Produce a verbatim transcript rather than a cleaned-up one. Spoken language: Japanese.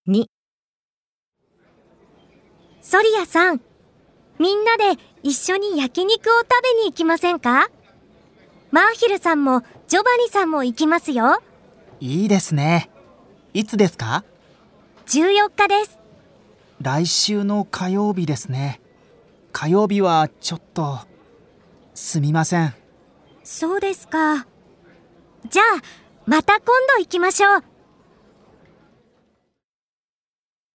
に。ソリアさん、みんなで一緒に焼肉を食べに行きませんか？マーヒルさんもジョバニさんも行きますよ。 いいですね。いつですか？ じゅうよっかです。 来週の火曜日ですね。火曜日はちょっとすみません。 そうですか。じゃあまた今度行きましょう。